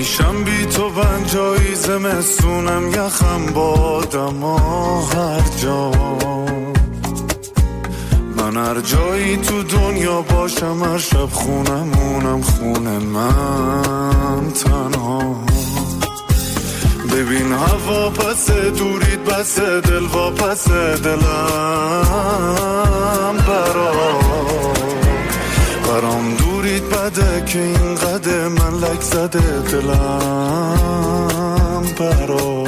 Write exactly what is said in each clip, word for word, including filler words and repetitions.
میشم بی تو بنجایی زمستونم یخم بادم هر جا من هر جایی تو دنیا باشم هر شب خونمونم خونه من تنها ببین هوا پس دورید بس دل و پس دلم برا برام دورید بده که این قده من لک زده دلم برا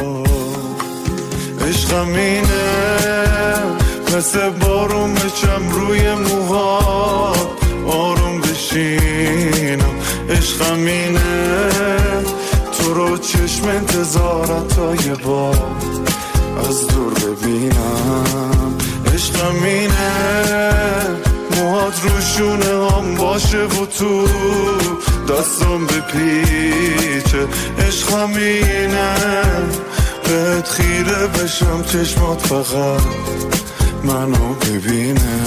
عشقم اینه مثل بارون بچم روی موهات آروم بشینم عشقم اینه تو رو چشم انتظارم تا یه بار از دور ببینم عشقم اینه موهات روشونه هم باشه و تو دستم بپیچه عشقم اینه بهت خیره بشم چشمات فقط منو ببینه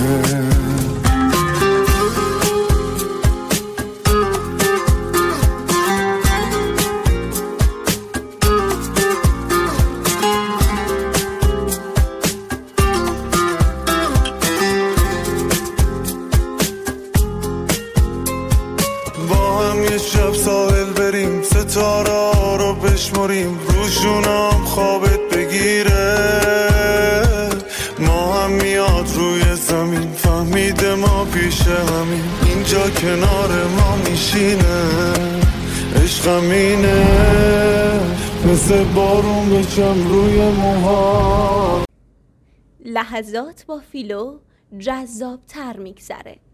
شب ساحل بریم ستاره ها رو بشماریم روشونم خوابت بگیره ما هم میاد روی زمین فهمیده ما پیش همین اینجا کنار ما میشینه عشقم اینه مثل بارون بچم روی موها. لحظات با فیلو جذاب تر میگذره.